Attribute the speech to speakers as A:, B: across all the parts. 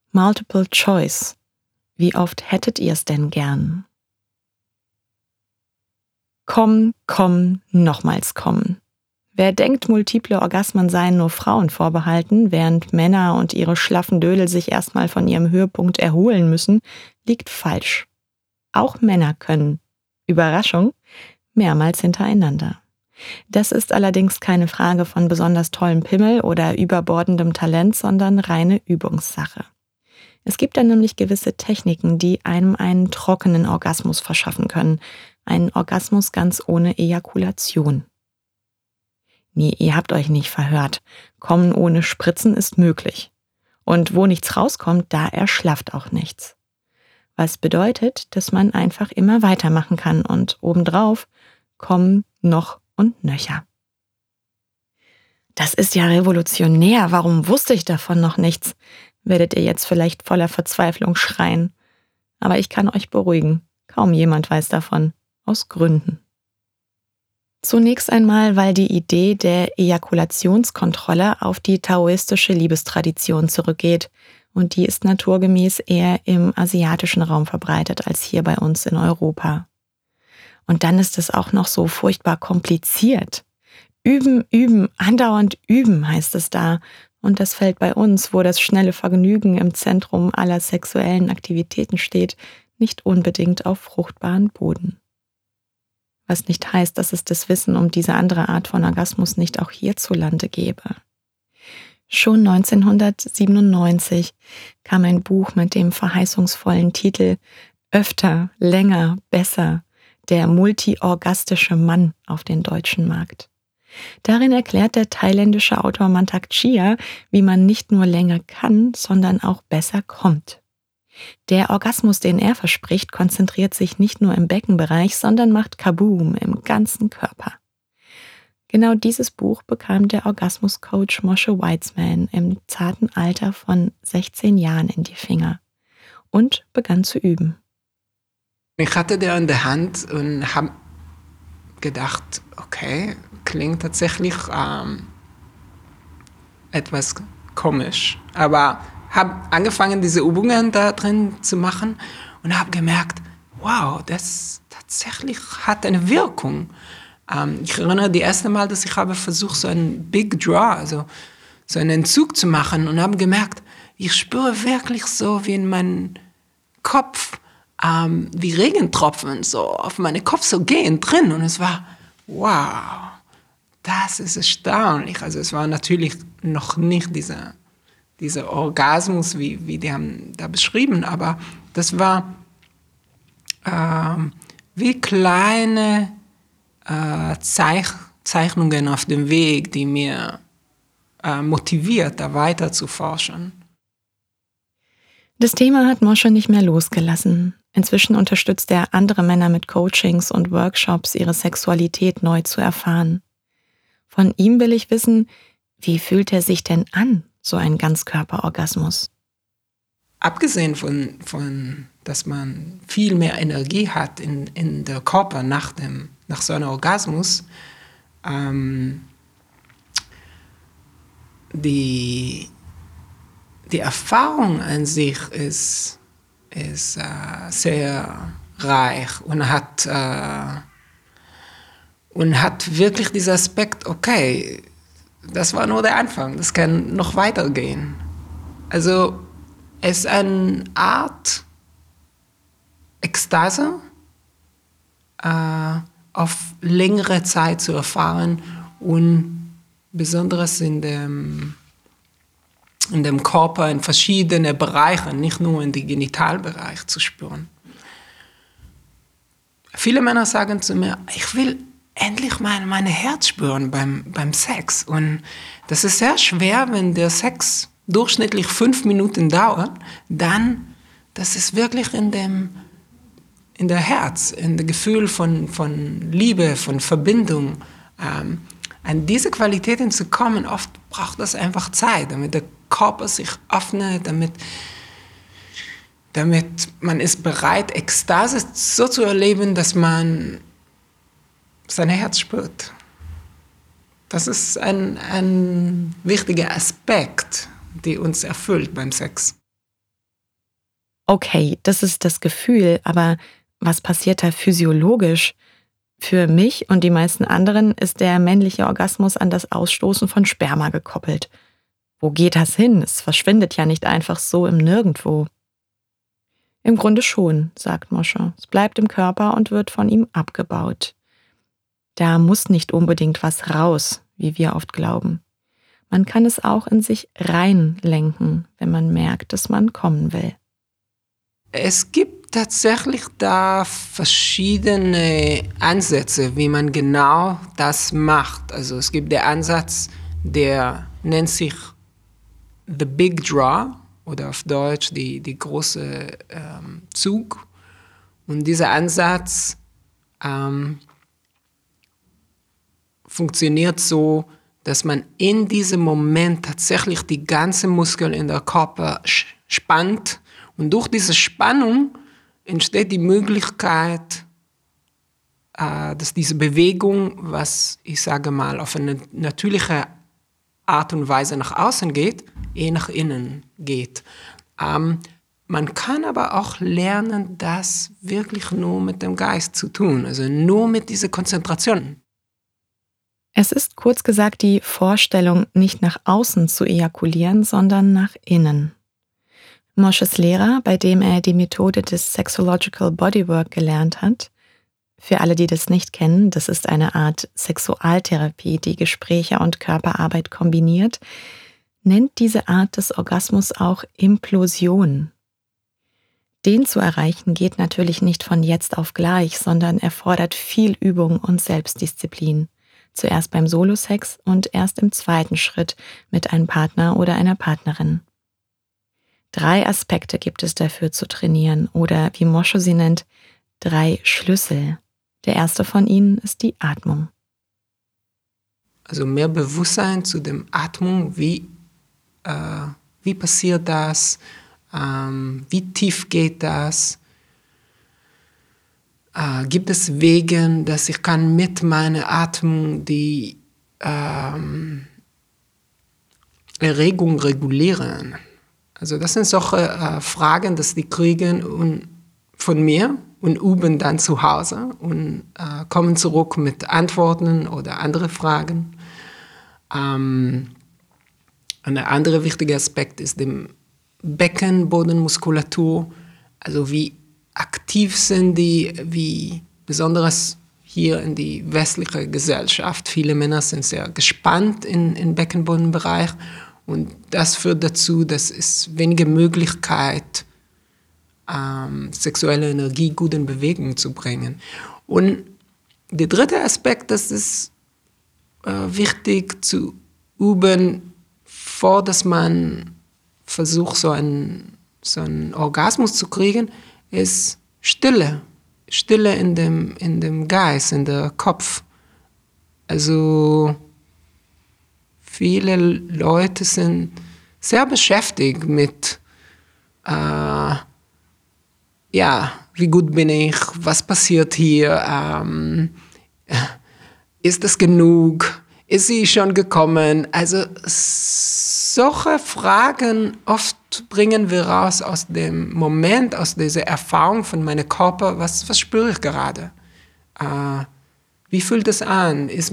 A: Multiple Choice. Wie oft hättet ihr es denn gern? Kommen, nochmals kommen. Wer denkt, multiple Orgasmen seien nur Frauen vorbehalten, während Männer und ihre schlaffen Dödel sich erstmal von ihrem Höhepunkt erholen müssen, liegt falsch. Auch Männer können, Überraschung, mehrmals hintereinander. Das ist allerdings keine Frage von besonders tollem Pimmel oder überbordendem Talent, sondern reine Übungssache. Es gibt dann nämlich gewisse Techniken, die einem einen trockenen Orgasmus verschaffen können. Einen Orgasmus ganz ohne Ejakulation. Nee, ihr habt euch nicht verhört. Kommen ohne Spritzen ist möglich. Und wo nichts rauskommt, da erschlafft auch nichts. Was bedeutet, dass man einfach immer weitermachen kann und obendrauf kommen noch und nöcher. Das ist ja revolutionär, warum wusste ich davon noch nichts? Werdet ihr jetzt vielleicht voller Verzweiflung schreien. Aber ich kann euch beruhigen, kaum jemand weiß davon, aus Gründen. Zunächst einmal, weil die Idee der Ejakulationskontrolle auf die taoistische Liebestradition zurückgeht und die ist naturgemäß eher im asiatischen Raum verbreitet als hier bei uns in Europa. Und dann ist es auch noch so furchtbar kompliziert. Üben, andauernd üben heißt es da. Und das fällt bei uns, wo das schnelle Vergnügen im Zentrum aller sexuellen Aktivitäten steht, nicht unbedingt auf fruchtbaren Boden. Was nicht heißt, dass es das Wissen um diese andere Art von Orgasmus nicht auch hierzulande gäbe. Schon 1997 kam ein Buch mit dem verheißungsvollen Titel »Öfter, länger, besser. Der multiorgastische Mann« auf den deutschen Markt. Darin erklärt der thailändische Autor Mantak Chia, wie man nicht nur länger kann, sondern auch besser kommt. Der Orgasmus, den er verspricht, konzentriert sich nicht nur im Beckenbereich, sondern macht Kaboom im ganzen Körper. Genau dieses Buch bekam der Orgasmuscoach Moshe Weitzman im zarten Alter von 16 Jahren in die Finger und begann zu üben.
B: Ich hatte der in der Hand und habe gedacht, okay, klingt tatsächlich etwas komisch. Aber habe angefangen, diese Übungen da drin zu machen und habe gemerkt, wow, das tatsächlich hat eine Wirkung. Ich erinnere die erste Mal, dass ich habe versucht, so einen Big Draw, also so einen Entzug zu machen und habe gemerkt, ich spüre wirklich so wie in meinem Kopf, wie Regentropfen so auf meinen Kopf so gehen drin. Und es war, wow, das ist erstaunlich. Also es war natürlich noch nicht dieser Orgasmus, wie die haben da beschrieben, aber das war wie kleine Zeichnungen auf dem Weg, die mir motiviert, da weiter zu forschen.
A: Das Thema hat Moshe nicht mehr losgelassen. Inzwischen unterstützt er andere Männer mit Coachings und Workshops, ihre Sexualität neu zu erfahren. Von ihm will ich wissen, wie fühlt er sich denn an, so ein Ganzkörperorgasmus?
B: Abgesehen von, dass man viel mehr Energie hat in der Körper nach so einem Orgasmus, die Erfahrung an sich ist sehr reich und hat wirklich diesen Aspekt, okay, das war nur der Anfang, das kann noch weitergehen. Also es ist eine Art Ekstase, auf längere Zeit zu erfahren und besonders in dem Körper in verschiedenen Bereichen, nicht nur in den Genitalbereich zu spüren. Viele Männer sagen zu mir, ich will endlich mal mein Herz spüren beim Sex. Und das ist sehr schwer, wenn der Sex durchschnittlich 5 Minuten dauert, dann, das ist wirklich in der Herz, in dem Gefühl von Liebe, von Verbindung. An diese Qualitäten zu kommen, oft braucht das einfach Zeit, damit der Körper sich öffnet, damit man ist bereit, Ekstase so zu erleben, dass man sein Herz spürt. Das ist ein wichtiger Aspekt, der uns erfüllt beim Sex.
A: Okay, das ist das Gefühl, aber was passiert da physiologisch? Für mich und die meisten anderen ist der männliche Orgasmus an das Ausstoßen von Sperma gekoppelt. Wo geht das hin? Es verschwindet ja nicht einfach so im Nirgendwo. Im Grunde schon, sagt Moshe. Es bleibt im Körper und wird von ihm abgebaut. Da muss nicht unbedingt was raus, wie wir oft glauben. Man kann es auch in sich reinlenken, wenn man merkt, dass man kommen will.
B: Es gibt tatsächlich da verschiedene Ansätze, wie man genau das macht. Also es gibt den Ansatz, der nennt sich The Big Draw oder auf Deutsch die große Zug. Und dieser Ansatz funktioniert so, dass man in diesem Moment tatsächlich die ganzen Muskeln in der Körper spannt. Und durch diese Spannung entsteht die Möglichkeit, dass diese Bewegung, was ich sage mal, auf eine natürliche Art und Weise nach außen geht, nach innen geht. Man kann aber auch lernen, das wirklich nur mit dem Geist zu tun, also nur mit dieser Konzentration.
A: Es ist kurz gesagt die Vorstellung, nicht nach außen zu ejakulieren, sondern nach innen. Moshes Lehrer, bei dem er die Methode des Sexological Bodywork gelernt hat, für alle, die das nicht kennen, das ist eine Art Sexualtherapie, die Gespräche und Körperarbeit kombiniert, nennt diese Art des Orgasmus auch Implosion. Den zu erreichen geht natürlich nicht von jetzt auf gleich, sondern erfordert viel Übung und Selbstdisziplin. Zuerst beim Solosex und erst im zweiten Schritt mit einem Partner oder einer Partnerin. 3 Aspekte gibt es dafür zu trainieren oder, wie Moshe sie nennt, 3 Schlüssel. Der erste von ihnen ist die Atmung.
B: Also mehr Bewusstsein zu der Atmung, wie passiert das, wie tief geht das, gibt es Wege, dass ich kann mit meiner Atmung die Erregung regulieren. Also das sind solche Fragen, dass die kriegen von mir und üben dann zu Hause und kommen zurück mit Antworten oder andere Fragen. Ein anderer wichtiger Aspekt ist die Beckenbodenmuskulatur, also wie aktiv sind die, wie besonders hier in die westliche Gesellschaft. Viele Männer sind sehr gespannt im Beckenbodenbereich und das führt dazu, dass es weniger Möglichkeit, sexuelle Energie gut in Bewegung zu bringen. Und der dritte Aspekt, das ist wichtig zu üben, vor dass man versucht, so einen Orgasmus zu kriegen, ist Stille. Stille in dem Geist, in der Kopf. Also viele Leute sind sehr beschäftigt mit wie gut bin ich, was passiert hier, ist es genug, ist sie schon gekommen? Also solche Fragen oft bringen wir raus aus dem Moment, aus dieser Erfahrung von meinem Körper, was spüre ich gerade? Wie fühlt es an? Ist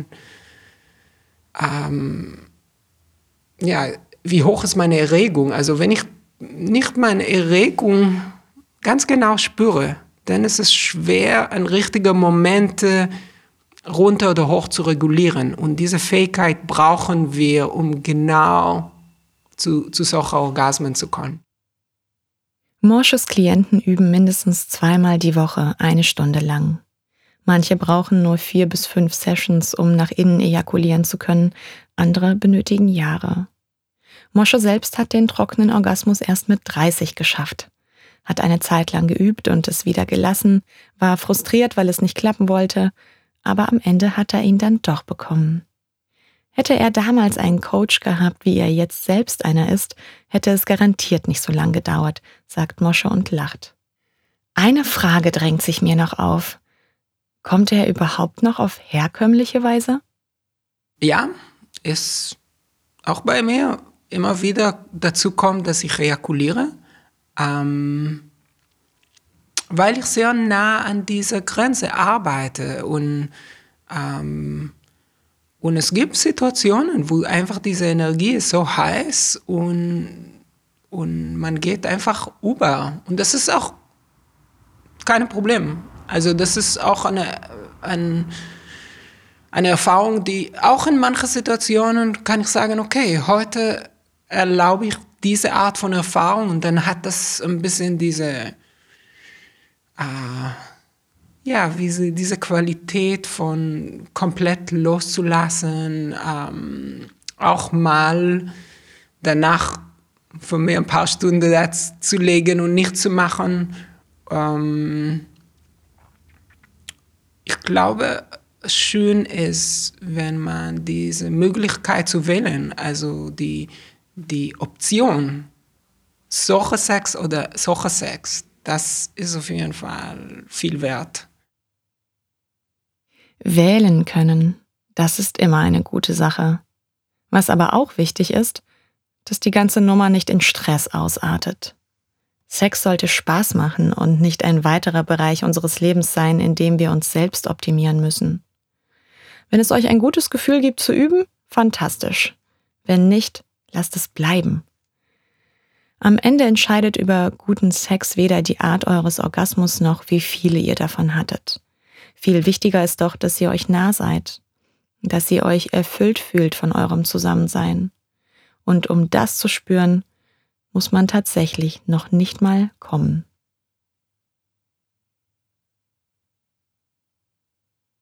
B: wie hoch ist meine Erregung? Also wenn ich nicht meine Erregung ganz genau spüre, dann ist es schwer, an richtigen Momente runter oder hoch zu regulieren. Und diese Fähigkeit brauchen wir, um genau zu solchen Orgasmen zu kommen.
A: Moshes Klienten üben mindestens 2-mal die Woche 1 Stunde lang. Manche brauchen nur 4 bis 5 Sessions, um nach innen ejakulieren zu können, andere benötigen Jahre. Moshe selbst hat den trockenen Orgasmus erst mit 30 geschafft. Hat eine Zeit lang geübt und es wieder gelassen, war frustriert, weil es nicht klappen wollte, aber am Ende hat er ihn dann doch bekommen. Hätte er damals einen Coach gehabt, wie er jetzt selbst einer ist, hätte es garantiert nicht so lang gedauert, sagt Moshe und lacht. Eine Frage drängt sich mir noch auf. Kommt er überhaupt noch auf herkömmliche Weise?
B: Ja, es auch bei mir immer wieder dazu kommt, dass ich ejakuliere. weil ich sehr nah an dieser Grenze arbeite und es gibt Situationen, wo einfach diese Energie ist so heiß und man geht einfach über. Und das ist auch kein Problem. Also das ist auch eine Erfahrung, die auch in manchen Situationen kann ich sagen, okay, heute erlaube ich diese Art von Erfahrung und dann hat das ein bisschen diese Qualität von komplett loszulassen, auch mal danach für mir ein paar Stunden das zu legen und nicht zu machen. Ich glaube, schön ist, wenn man diese Möglichkeit zu wählen, also die Option, solcher Sex oder solcher Sex, das ist auf jeden Fall viel wert.
A: Wählen können, das ist immer eine gute Sache. Was aber auch wichtig ist, dass die ganze Nummer nicht in Stress ausartet. Sex sollte Spaß machen und nicht ein weiterer Bereich unseres Lebens sein, in dem wir uns selbst optimieren müssen. Wenn es euch ein gutes Gefühl gibt zu üben, fantastisch. Wenn nicht, lasst es bleiben. Am Ende entscheidet über guten Sex weder die Art eures Orgasmus noch, wie viele ihr davon hattet. Viel wichtiger ist doch, dass ihr euch nah seid, dass ihr euch erfüllt fühlt von eurem Zusammensein. Und um das zu spüren, muss man tatsächlich noch nicht mal kommen.